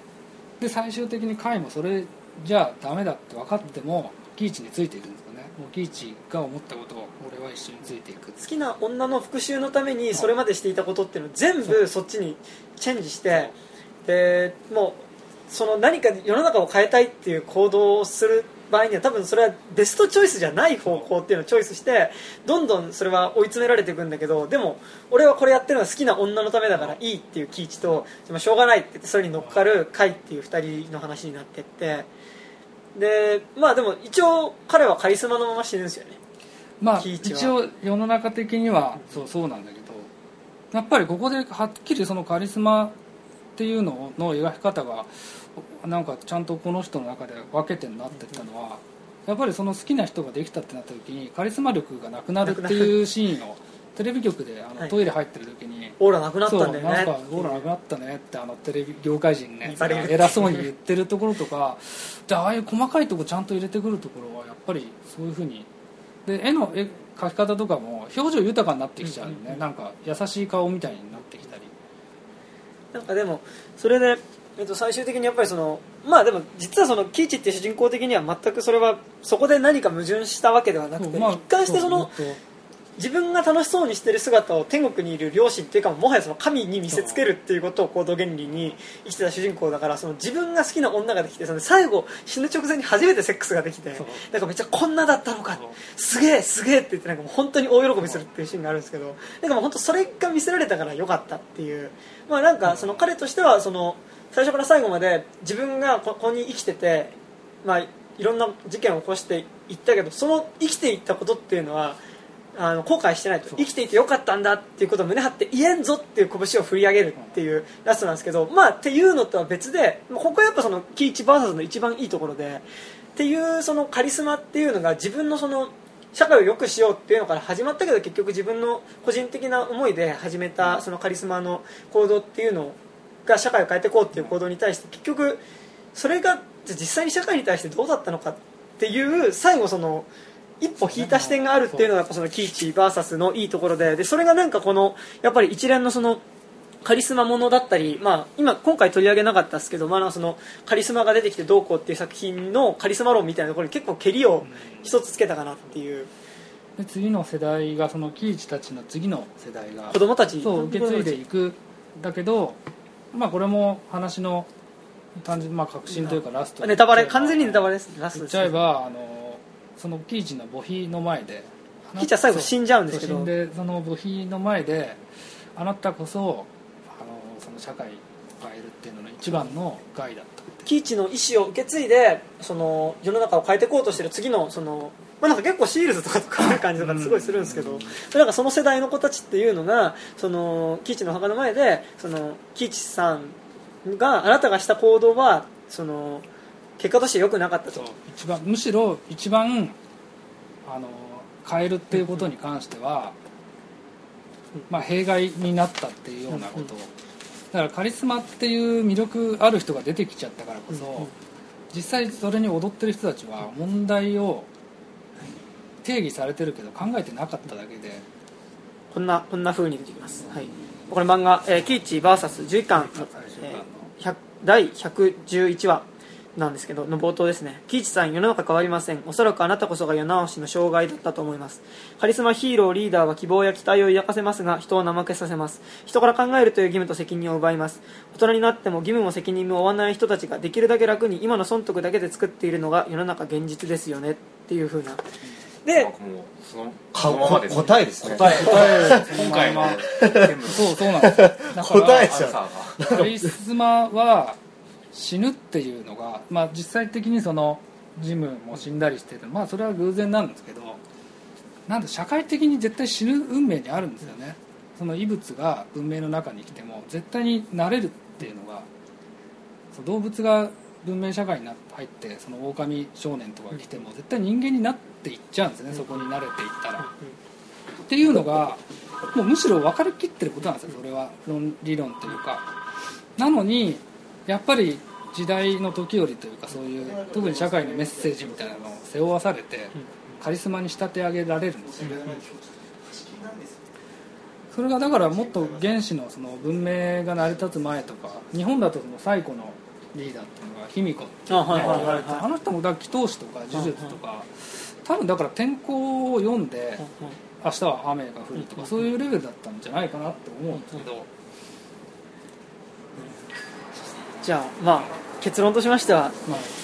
で最終的に海もそれじゃあダメだって分かっても喜一についていくんですよね。もう喜一が思ったことを俺は一緒についていく。 好きな女の復讐のためにそれまでしていたことっていうのを全部そっちにチェンジして、でもうその何か世の中を変えたいっていう行動をする場合には多分それはベストチョイスじゃない方向っていうのをチョイスしてどんどんそれは追い詰められていくんだけど、でも俺はこれやってるのは好きな女のためだからいいっていう喜一と、しょうがないって言ってそれに乗っかる海っていうふたりの話になっていって、でまあでも一応彼はカリスマのまま死ぬんですよね。 まあ一応世の中的にはそうそうなんだけど、やっぱりここではっきりそのカリスマっていうのの描き方がなんかちゃんとこの人の中で分けてになってったのは、やっぱりその好きな人ができたってなった時にカリスマ力がなくなるっていうシーンをテレビ局であのトイレ入ってる時に、 オーラなくなったんだよね、 なんかオーラなくなったねってあのテレビ業界人ね偉そうに言ってるところとかで、ああいう細かいところちゃんと入れてくるところはやっぱりそういうふうにで、絵の絵描き方とかも表情豊かになってきちゃうね、うんうん、なんか優しい顔みたいになってきたり、 なんかでもそれで、えっと、最終的にやっぱりそのまあでも実はその喜一っていう主人公的には全くそれはそこで何か矛盾したわけではなくて、まあ、一貫してその自分が楽しそうにしている姿を天国にいる両親っていうかもはやその神に見せつけるっていうことを行動原理に生きてた主人公だから、その自分が好きな女ができてその最後死ぬ直前に初めてセックスができて、なんかめっちゃこんなだったのかすげえすげえって言ってなんかもう本当に大喜びするっていうシーンがあるんですけど、なんかもう本当それが見せられたから良かったっていう、まあなんかその彼としてはその最初から最後まで自分がここに生きてて、まあいろんな事件を起こしていったけど、その生きていったことっていうのはあの後悔してないと、生きていてよかったんだっていうことを胸張って言えんぞっていう拳を振り上げるっていうラストなんですけど、まあっていうのとは別でここはやっぱその喜一 ブイエス の一番いいところでっていうそのカリスマっていうのが自分のその社会を良くしようっていうのから始まったけど、結局自分の個人的な思いで始めたそのカリスマの行動っていうのが社会を変えていこうっていう行動に対して結局それが実際に社会に対してどうだったのかっていう最後その一歩引いた視点があるっていうのがその喜一 ブイエス のいいところで、でそれがなんかこのやっぱり一連のそのカリスマものだったり、まあ、今今回取り上げなかったですけど、まあ、そのカリスマが出てきてどうこうっていう作品のカリスマ論みたいなところに結構ケリを一つつけたかなっていう。 で次の世代がその喜一たちの次の世代が子供たちそう受け継いでいくだけど、まあ、これも話の単純、まあ、革新というかラストネタバレ完全にネタバレです。ラストです。 言っちゃえばあのその喜一の墓碑の前で喜一は最後死んじゃうんですけど、 死んでその墓碑の前であなたこそあのその社会を変えるっていうのの一番の害だった喜一の意思を受け継いでその世の中を変えていこうとしてる次のその、まあ、なんか結構シールズとかとかいう感じとかすごいするんですけど、うん、なんかその世代の子たちっていうのがその喜一の墓の前でその喜一さんがあなたがした行動はその結果として良くなかったと、 一番むしろ一番あの変えるっていうことに関しては、まあ、弊害になったっていうようなことを、だからカリスマっていう魅力ある人が出てきちゃったからこそ、実際それに踊ってる人たちは問題を定義されてるけど考えてなかっただけでこんなこんな風に出てきます、はい、これ漫画、えー、喜一 ブイエス じゅういっかん、えー、だいひゃくじゅういちわなんですけどの冒頭ですね。喜一さん、世の中変わりません。おそらくあなたこそが世直しの障害だったと思います。カリスマ、ヒーロー、リーダーは希望や期待を抱かせますが、人を怠けさせます。人から考えるという義務と責任を奪います。大人になっても義務も責任も負わない人たちができるだけ楽に今の損得だけで作っているのが世の中現実ですよねっていう風な。で、もうそのそのままですね。答えですね。 答え、答え今回の全部そうそうなんですよ。だから答えじゃん。 カリスマは死ぬっていうのが、まあ、実際的にそのジムも死んだりしてる、まあ、それは偶然なんですけど、なんで社会的に絶対死ぬ運命にあるんですよね。その異物が文明の中に来ても絶対になれるっていうのが、その動物が文明社会に入ってその狼少年とか来ても絶対人間になっていっちゃうんですよね、そこに慣れていったらっていうのがもうむしろ分かりきってることなんですよ、それは論理論というか。なのにやっぱり時代の時折というか、そういう特に社会のメッセージみたいなのを背負わされてカリスマに仕立て上げられるんですよね。それがだからもっと原始のその文明が成り立つ前とか、日本だとその最古のリーダーっていうのが卑弥呼っていうね、言われて、あの人もだから祈祷師とか呪術とか、多分だから天候を読んで明日は雨が降るとかそういうレベルだったんじゃないかなって思うんですけど、 じゃあまあ結論としましては、まあ、ちょっ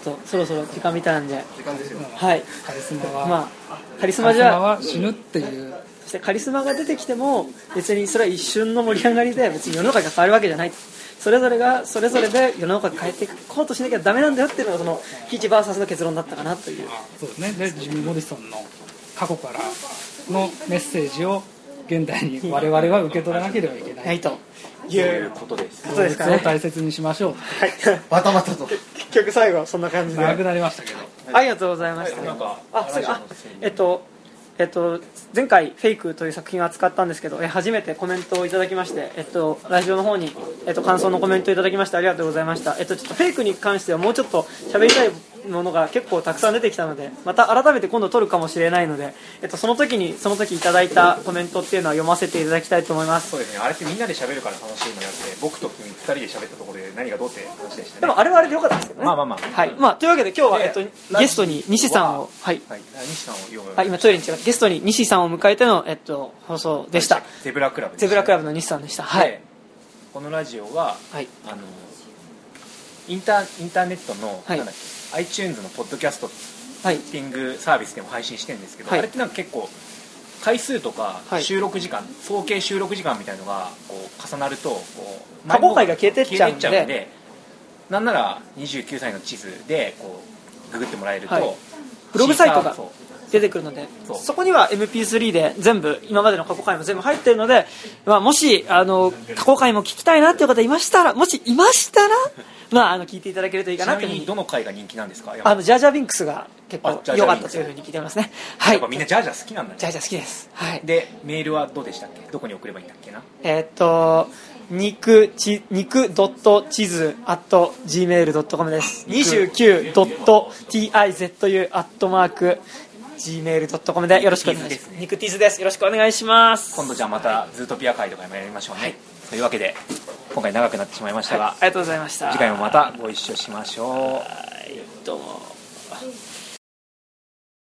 とそろそろ時間みたいなんで、 時間ですよ。 はい、 カリスマは、 まあカリスカリスママじゃは死ぬっていう。 そしてカリスマが出てきても別にそれは一瞬の盛り上がりで別に世の中が変わるわけじゃない。それぞれがそれぞれで世の中を変えていこうとしなきゃダメなんだよっていうのがそのヒチ ブイエス の結論だったかなという。 そうですね。でジミー・モリソンの過去からのメッセージを現代に我々は受け取らなければいけない、 はい、ということです。 ことですかね。 動物を大切にしましょう。 はい。 バタバタと。 結局最後はそんな感じで。 長くなりましたけど。 ありがとうございました。 なんかあ、それあ、えっと。えっと、前回「フェイク」という作品を扱ったんですけど、え初めてコメントをいただきまして、えっと、ラジオの方に、えっと、感想のコメントをいただきましてありがとうございました。えっと、ちょっとフェイクに関してはもうちょっと喋りたいものが結構たくさん出てきたので、また改めて今度撮るかもしれないので、えっと、その時にその時いただいたコメントっていうのは読ませていただきたいと思います。 そうですね、あれってみんなで喋るから楽しいんじゃなくて、僕と君ふたりで喋ったところで何がどうって話でしたね。 でもあれはあれでよかったですけどね。 まあまあまあ、 はい、まあ、というわけで今日は、えっと、ゲストに西さんを、はい、 はい、西さんを読む、 はい、今トイレに違うゲストに西さんを迎えての、えっと、放送でした。 ゼブラクラブゼブラクラブの西さんでした。はい。 このラジオは、 はい、 あのインターインターネットの、 はい、 なんだっけ iTunes のポッドキャストはい、 ティングサービスでも配信してるんですけど、 はい、 あれってなんか結構回数とか収録時間、はい、総計収録時間みたいのがこう重なるとこう過去回が消えてっちゃうんで、 消えてっちゃうんで、なんならにじゅうきゅうさいの地図でこうググってもらえると、はい、 ブログサイトが出てくるので、 そ, そこには エムピースリー で全部今までの過去回も全部入ってるので、まあ、もしあの過去回も聞きたいなっていう方いましたらもしいましたらまあ、あの聞いていただけるといいかなというふうに。 ちなみにどの回が人気なんですか？ あのジャージャービンクスが結構良かったというふうに聞いてますね。はい、 やっぱみんなジャージャー好きなんだね。 ジャージャー好きです。はい。 でメールはどうでしたっけ？どこに送ればいいんだっけな？ えー、っと肉ち肉ドット地図アット ジーメールドットコム です。にじゅうきゅうドットティーアイゼットユーアットマーク ジーメールドットコム でよろしくお願いします。肉ティズです。よろしくお願いします。 今度じゃあまたズートピア会とかもやりましょうね。はい、というわけで今回長くなってしまいましたが、はい、 ありがとうございました。 次回もまたご一緒しましょう。 はい、どうも。